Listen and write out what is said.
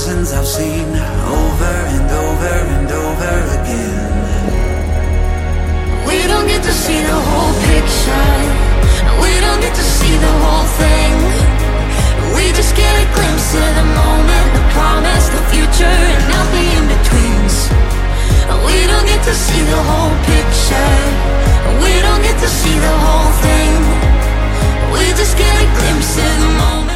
thousands I've seen over and over and over again. We don't get to see the whole picture. We don't get to see the whole thing. We just get a glimpse of the moment, the promise, the future, and nothing in betweens. We don't get to see the whole picture. We don't get to see the whole thing. We just get a glimpse of the moment.